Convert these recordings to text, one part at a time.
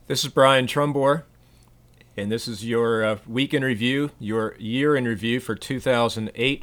This is Brian Trumbore, and this is your week in review, your year in review for 2008.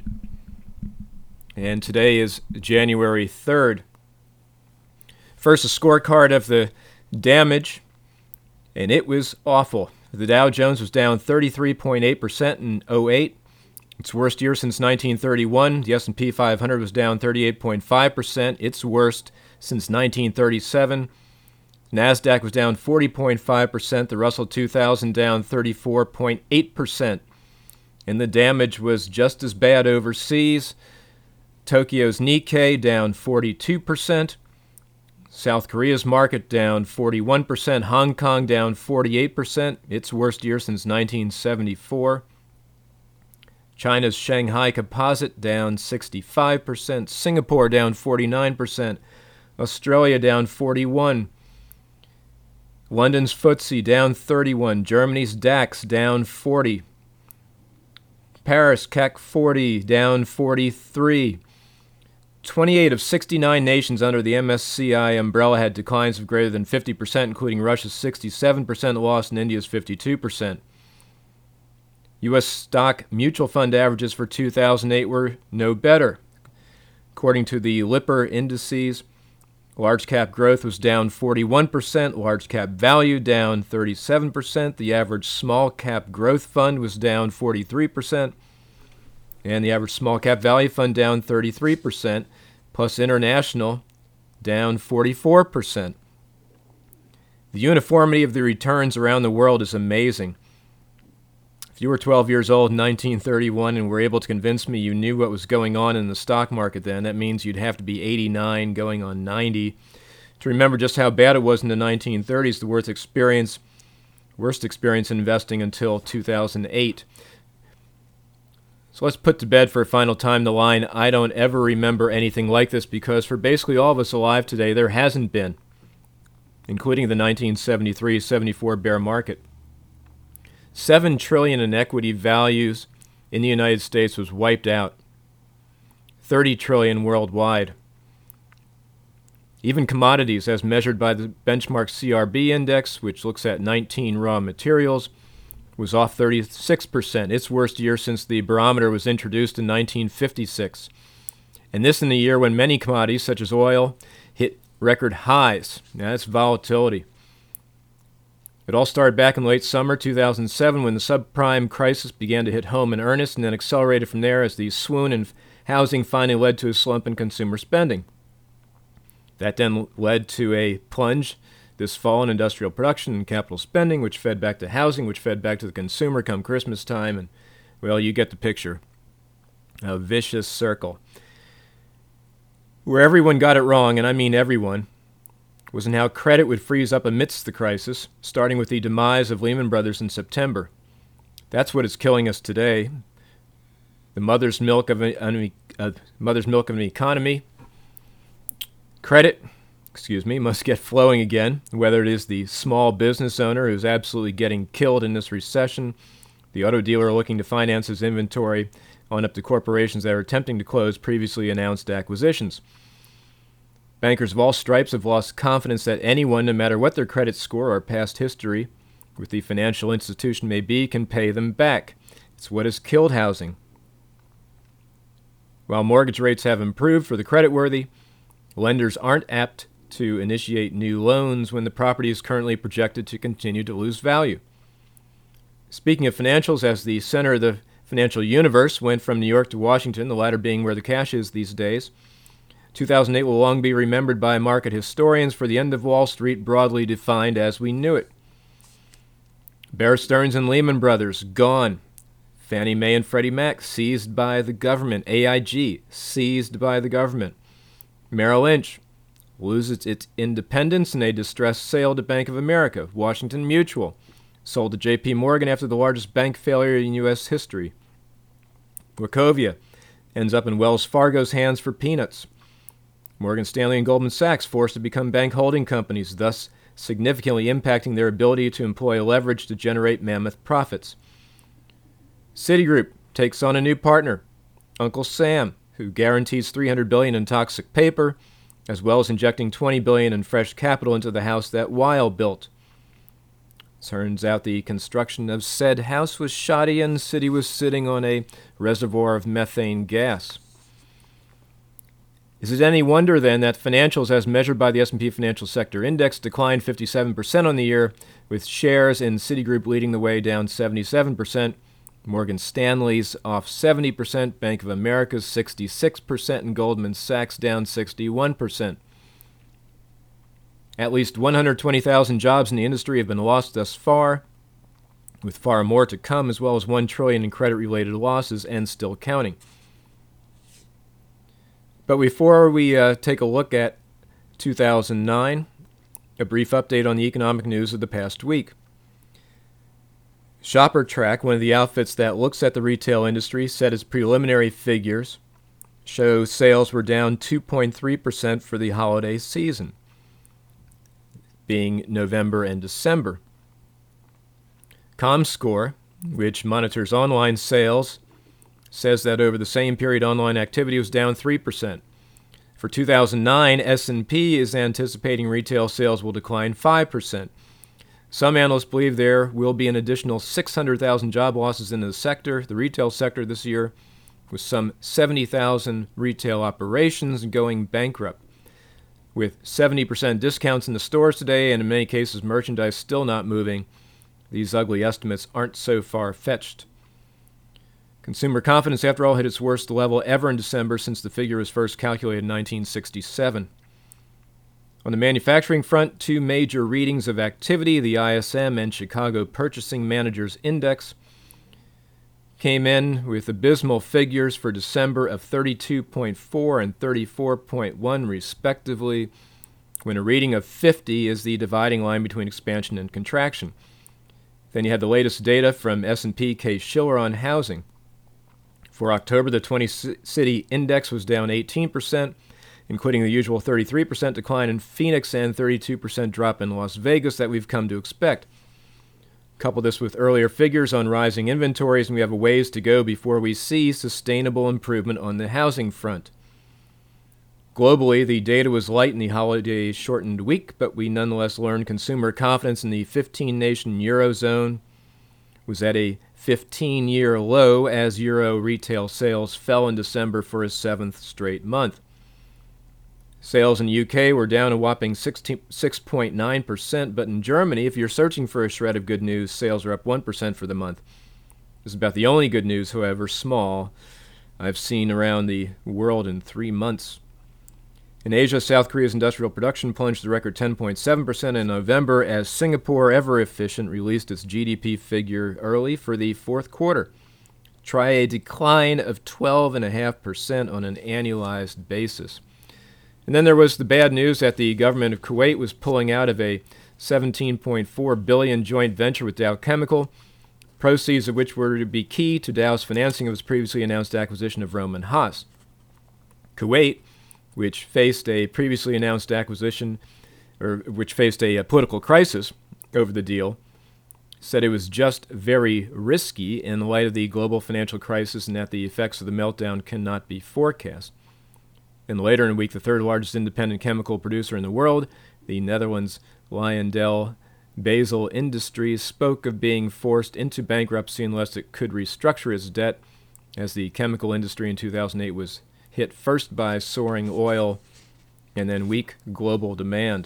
And today is January 3rd. First, a scorecard of the damage, and it was awful. The Dow Jones was down 33.8% in '08. Its worst year since 1931. The S&P 500 was down 38.5%. Its worst since 1937. NASDAQ was down 40.5%, the Russell 2000 down 34.8%. And the damage was just as bad overseas. Tokyo's Nikkei down 42%. South Korea's market down 41%. Hong Kong down 48%, its worst year since 1974. China's Shanghai Composite down 65%. Singapore down 49%. Australia down 41%. London's FTSE down 31, Germany's DAX down 40, Paris CAC 40 down 43. 28 of 69 nations under the MSCI umbrella had declines of greater than 50%, including Russia's 67% loss and India's 52%. U.S. stock mutual fund averages for 2008 were no better. According to the Lipper indices, large cap growth was down 41%, large cap value down 37%, the average small cap growth fund was down 43%, and the average small cap value fund down 33%, plus international down 44%. The uniformity of the returns around the world is amazing. If you were 12 years old in 1931 and were able to convince me you knew what was going on in the stock market then, that means you'd have to be 89 going on 90 to remember just how bad it was in the 1930s, the worst experience in investing until 2008. So let's put to bed for a final time the line, I don't ever remember anything like this, because for basically all of us alive today, there hasn't been, including the 1973-74 bear market. $7 trillion in equity values in the United States was wiped out. $30 trillion worldwide. Even commodities, as measured by the benchmark CRB index, which looks at 19 raw materials, was off 36%, its worst year since the barometer was introduced in 1956. And this in the year when many commodities, such as oil, hit record highs. Now, that's volatility. It all started back in late summer 2007 when the subprime crisis began to hit home in earnest, and then accelerated from there as the swoon in housing finally led to a slump in consumer spending. That then led to a plunge this fall in industrial production and capital spending, which fed back to housing, which fed back to the consumer come Christmas time, and, well, you get the picture. A vicious circle. Where everyone got it wrong, and I mean everyone, was in how credit would freeze up amidst the crisis, starting with the demise of Lehman Brothers in September. That's what is killing us today. The mother's milk of an economy. Credit, must get flowing again, whether it is the small business owner who's absolutely getting killed in this recession, the auto dealer looking to finance his inventory, on up to corporations that are attempting to close previously announced acquisitions. Bankers of all stripes have lost confidence that anyone, no matter what their credit score or past history with the financial institution may be, can pay them back. It's what has killed housing. While mortgage rates have improved for the creditworthy, lenders aren't apt to initiate new loans when the property is currently projected to continue to lose value. Speaking of financials, as the center of the financial universe went from New York to Washington, the latter being where the cash is these days, 2008 will long be remembered by market historians for the end of Wall Street broadly defined as we knew it. Bear Stearns and Lehman Brothers, gone. Fannie Mae and Freddie Mac, seized by the government. AIG, seized by the government. Merrill Lynch loses its independence in a distressed sale to Bank of America. Washington Mutual, sold to J.P. Morgan after the largest bank failure in U.S. history. Wachovia ends up in Wells Fargo's hands for peanuts. Morgan Stanley and Goldman Sachs forced to become bank holding companies, thus significantly impacting their ability to employ leverage to generate mammoth profits. Citigroup takes on a new partner, Uncle Sam, who guarantees $300 billion in toxic paper, as well as injecting $20 billion in fresh capital into the house that Weil built. Turns out the construction of said house was shoddy and the city was sitting on a reservoir of methane gas. Is it any wonder, then, that financials as measured by the S&P Financial Sector Index declined 57% on the year, with shares in Citigroup leading the way down 77%, Morgan Stanley's off 70%, Bank of America's 66%, and Goldman Sachs down 61%. At least 120,000 jobs in the industry have been lost thus far, with far more to come, as well as $1 trillion in credit-related losses and still counting. But before we take a look at 2009, a brief update on the economic news of the past week. ShopperTrack, one of the outfits that looks at the retail industry, said its preliminary figures show sales were down 2.3% for the holiday season, being November and December. ComScore, which monitors online sales, says that over the same period online activity was down 3%. For 2009, S&P is anticipating retail sales will decline 5%. Some analysts believe there will be an additional 600,000 job losses in the sector, the retail sector, this year, with some 70,000 retail operations going bankrupt. With 70% discounts in the stores today, and in many cases merchandise still not moving, these ugly estimates aren't so far-fetched. Consumer confidence, after all, hit its worst level ever in December since the figure was first calculated in 1967. On the manufacturing front, two major readings of activity, the ISM and Chicago Purchasing Managers Index, came in with abysmal figures for December of 32.4 and 34.1 respectively, when a reading of 50 is the dividing line between expansion and contraction. Then you had the latest data from S&P Case-Shiller on housing. For October, the 20-city index was down 18%, including the usual 33% decline in Phoenix and 32% drop in Las Vegas that we've come to expect. Couple this with earlier figures on rising inventories, and we have a ways to go before we see sustainable improvement on the housing front. Globally, the data was light in the holiday-shortened week, but we nonetheless learned consumer confidence in the 15-nation Eurozone was at a 15-year low as Euro retail sales fell in December for a seventh straight month. Sales in the UK were down a whopping 6.9%, but in Germany, if you're searching for a shred of good news, sales are up 1% for the month. This is about the only good news, however small, I've seen around the world in 3 months. In Asia, South Korea's industrial production plunged to a record 10.7% in November as Singapore, ever efficient, released its GDP figure early for the fourth quarter. Try a decline of 12.5% on an annualized basis. And then there was the bad news that the government of Kuwait was pulling out of a $17.4 billion joint venture with Dow Chemical, proceeds of which were to be key to Dow's financing of its previously announced acquisition of Rohm and Haas. Kuwait, which faced a previously announced acquisition, or which faced a political crisis over the deal, said it was just very risky in light of the global financial crisis and that the effects of the meltdown cannot be forecast. And later in the week, the third largest independent chemical producer in the world, the Netherlands' LyondellBasell Industries, spoke of being forced into bankruptcy unless it could restructure its debt, as the chemical industry in 2008 was hit first by soaring oil and then weak global demand.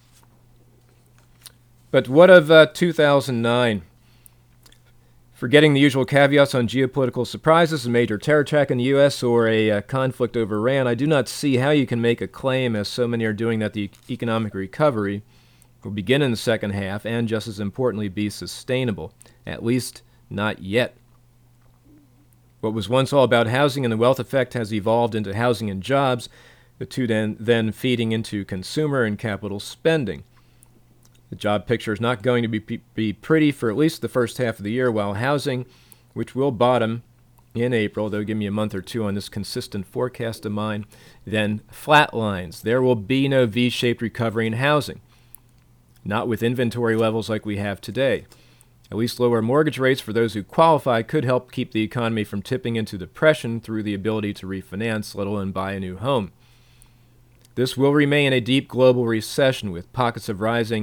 But what of 2009? Forgetting the usual caveats on geopolitical surprises, a major terror attack in the U.S., or a conflict over Iran, I do not see how you can make a claim, as so many are doing, that the economic recovery will begin in the second half and, just as importantly, be sustainable. At least not yet. What was once all about housing and the wealth effect has evolved into housing and jobs, the two then feeding into consumer and capital spending. The job picture is not going to be pretty for at least the first half of the year, while housing, which will bottom in April, they'll give me a month or two on this consistent forecast of mine, then flatlines. There will be no V-shaped recovery in housing, not with inventory levels like we have today. At least lower mortgage rates for those who qualify could help keep the economy from tipping into depression through the ability to refinance, let alone buy a new home. This will remain a deep global recession with pockets of rising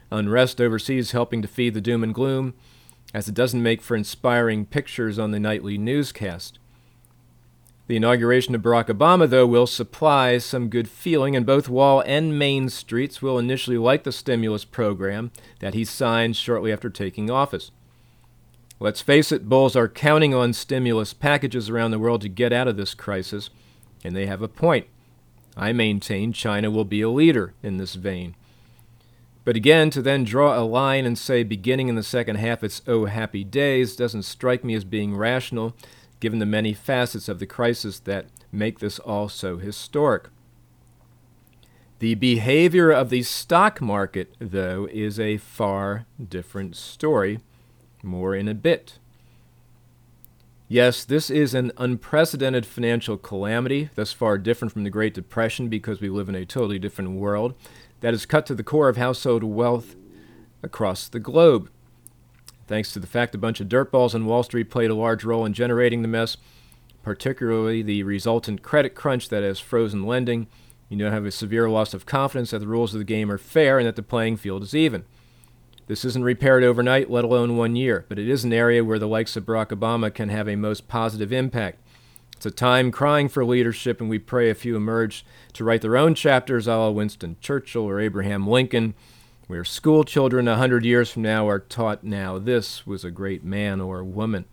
unrest overseas helping to feed the doom and gloom, as it doesn't make for inspiring pictures on the nightly newscast. The inauguration of Barack Obama, though, will supply some good feeling, and both Wall and Main Streets will initially like the stimulus program that he signed shortly after taking office. Let's face it, bulls are counting on stimulus packages around the world to get out of this crisis, and they have a point. I maintain China will be a leader in this vein. But again, to then draw a line and say beginning in the second half it's oh happy days doesn't strike me as being rational, given the many facets of the crisis that make this all so historic. The behavior of the stock market, though, is a far different story. More in a bit. Yes, this is an unprecedented financial calamity, thus far different from the Great Depression because we live in a totally different world, that has cut to the core of household wealth across the globe. Thanks to the fact a bunch of dirtballs on Wall Street played a large role in generating the mess, particularly the resultant credit crunch that has frozen lending, you now have a severe loss of confidence that the rules of the game are fair and that the playing field is even. This isn't repaired overnight, let alone 1 year, but it is an area where the likes of Barack Obama can have a most positive impact. It's a time crying for leadership, and we pray a few emerge to write their own chapters a la Winston Churchill or Abraham Lincoln, where school children 100 years from now are taught now this was a great man or woman.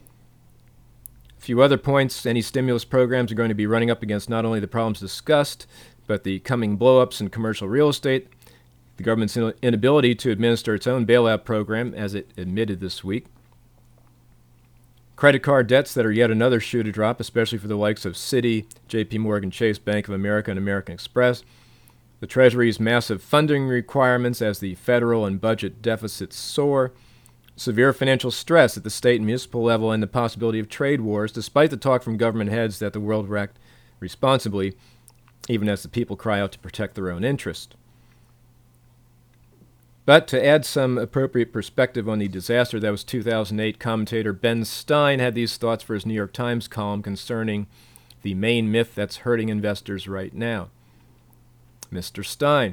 A few other points. Any stimulus programs are going to be running up against not only the problems discussed, but the coming blow-ups in commercial real estate, the government's inability to administer its own bailout program, as it admitted this week, credit card debts that are yet another shoe to drop, especially for the likes of Citi, J.P. Morgan Chase, Bank of America, and American Express, the Treasury's massive funding requirements as the federal and budget deficits soar, severe financial stress at the state and municipal level, and the possibility of trade wars, despite the talk from government heads that the world will act responsibly, even as the people cry out to protect their own interest. But to add some appropriate perspective on the disaster that was 2008, commentator Ben Stein had these thoughts for his New York Times column concerning the main myth that's hurting investors right now. Mr. Stein.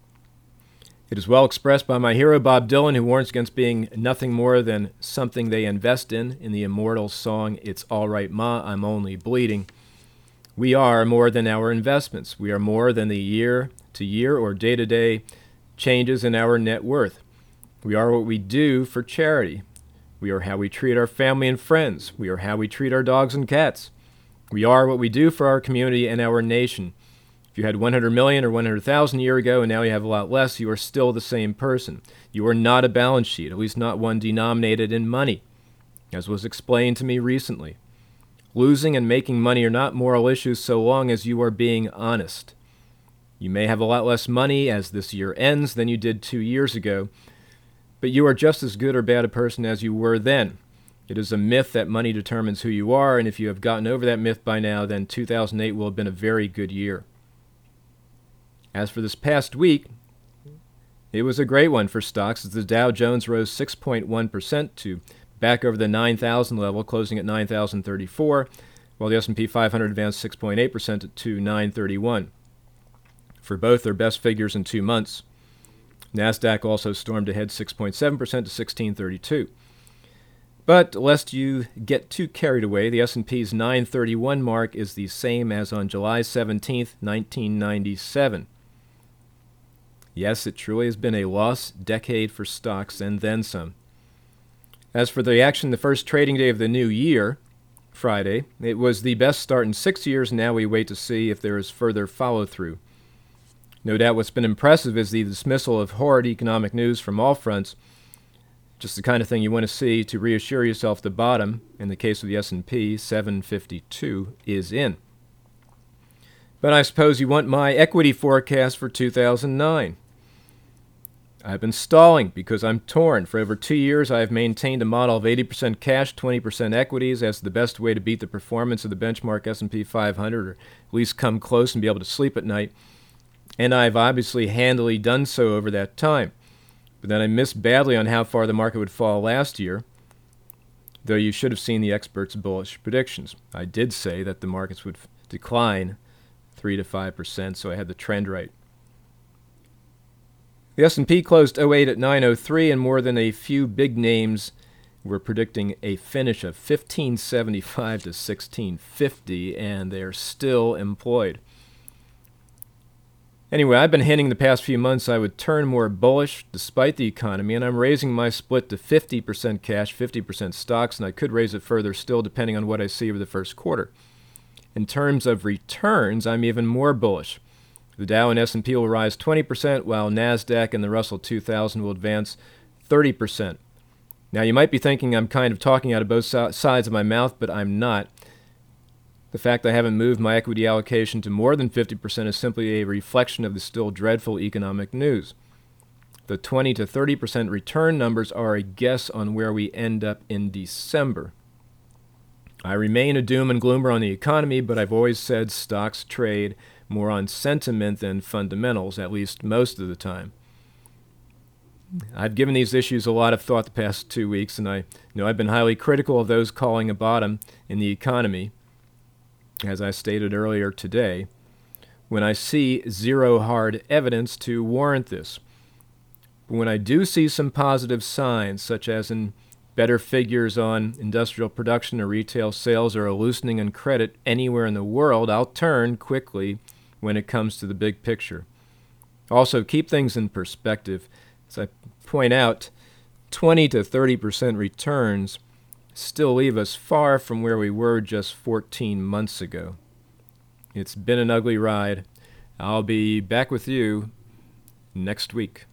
It is well expressed by my hero Bob Dylan, who warns against being nothing more than something they invest in the immortal song, It's All Right Ma, I'm Only Bleeding. We are more than our investments. We are more than the year-to-year or day-to-day changes in our net worth. We are what we do for charity. We are how we treat our family and friends. We are how we treat our dogs and cats. We are what we do for our community and our nation. If you had 100 million or 100,000 a year ago and now you have a lot less, you are still the same person. You are not a balance sheet, at least not one denominated in money, as was explained to me recently. Losing and making money are not moral issues so long as you are being honest. You may have a lot less money as this year ends than you did 2 years ago, but you are just as good or bad a person as you were then. It is a myth that money determines who you are, and if you have gotten over that myth by now, then 2008 will have been a very good year. As for this past week, it was a great one for stocks as the Dow Jones rose 6.1% to back over the 9,000 level, closing at 9,034, while the S&P 500 advanced 6.8% to 931. For both their best figures in 2 months. NASDAQ also stormed ahead 6.7% to 1632. But lest you get too carried away, the S&P's 931 mark is the same as on July 17, 1997. Yes, it truly has been a lost decade for stocks and then some. As for the action the first trading day of the new year, Friday, it was the best start in 6 years, and now we wait to see if there is further follow-through. No doubt what's been impressive is the dismissal of horrid economic news from all fronts, just the kind of thing you want to see to reassure yourself the bottom, in the case of the S&P, 752, is in. But I suppose you want my equity forecast for 2009. I've been stalling because I'm torn. For over 2 years, I have maintained a model of 80% cash, 20% equities as the best way to beat the performance of the benchmark S&P 500, or at least come close and be able to sleep at night. And I've obviously handily done so over that time. But then I missed badly on how far the market would fall last year, though you should have seen the experts' bullish predictions. I did say that the markets would decline 3 to 5%, so I had the trend right. The S&P closed '08 at 903, and more than a few big names were predicting a finish of 1575 to 1650, and they're still employed. Anyway, I've been hinting the past few months I would turn more bullish despite the economy, and I'm raising my split to 50% cash, 50% stocks, and I could raise it further still depending on what I see over the first quarter. In terms of returns, I'm even more bullish. The Dow and S&P will rise 20%, while NASDAQ and the Russell 2000 will advance 30%. Now, you might be thinking I'm kind of talking out of both sides of my mouth, but I'm not. The fact I haven't moved my equity allocation to more than 50% is simply a reflection of the still dreadful economic news. The 20 to 30% return numbers are a guess on where we end up in December. I remain a doom and gloomer on the economy, but I've always said stocks trade more on sentiment than fundamentals, at least most of the time. I've given these issues a lot of thought the past 2 weeks, and I've been highly critical of those calling a bottom in the economy, as I stated earlier today, when I see zero hard evidence to warrant this. But when I do see some positive signs, such as in better figures on industrial production or retail sales or a loosening in credit anywhere in the world, I'll turn quickly when it comes to the big picture. Also, keep things in perspective. As I point out, 20 to 30% returns still leave us far from where we were just 14 months ago. It's been an ugly ride. I'll be back with you next week.